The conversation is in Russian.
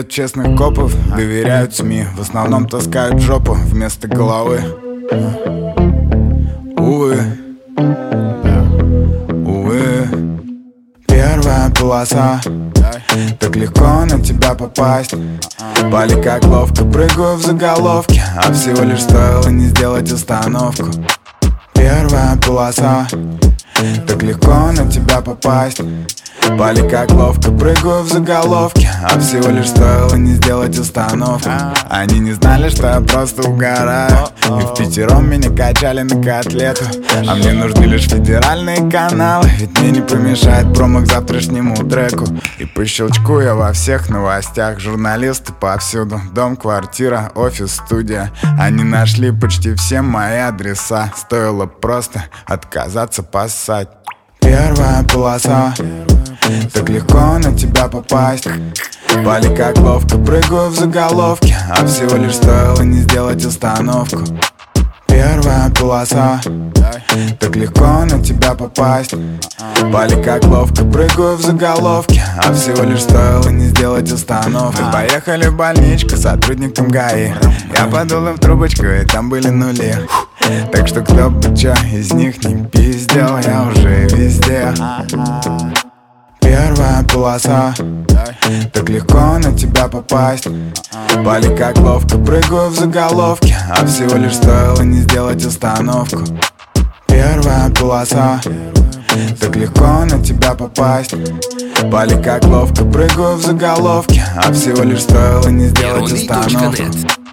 верят в честных копов, доверяют СМИ, в основном таскают жопу вместо головы. Увы, увы. Первая полоса, так легко на тебя попасть. Пали как ловко, прыгаю в заголовке, а всего лишь стоило не сделать остановку. Первая полоса, так легко на тебя попасть. Пали как ловко, прыгаю в заголовке, а всего лишь стоило не сделать остановку. Они не знали, что я просто угораю, и впятером меня качали на котлету. А мне нужны лишь федеральные каналы, ведь мне не помешает промо к завтрашнему треку. И по щелчку я во всех новостях. Журналисты повсюду, дом, квартира, офис, студия. Они нашли почти все мои адреса, стоило просто отказаться поссать. Первая полоса, так легко на тебя попасть. Пали как ловко, прыгаю в заголовке, а всего лишь стоило не сделать остановку. Первая полоса, так легко на тебя попасть. Пали как ловко, прыгаю в заголовке, а всего лишь стоило не сделать остановку. Поехали в больничку, сотрудникам ГАИ. Я подул им в трубочку, и там были нули. Так что кто бы чё из них не пиздел, я уже везде. Первая полоса, так легко на тебя попасть. Пали как ловко, прыгаю в заголовке, а всего лишь стоило не сделать остановку. Первая полоса, так легко на тебя попасть. Пали как ловко, прыгаю в заголовке, а всего лишь стоило не сделать остановку.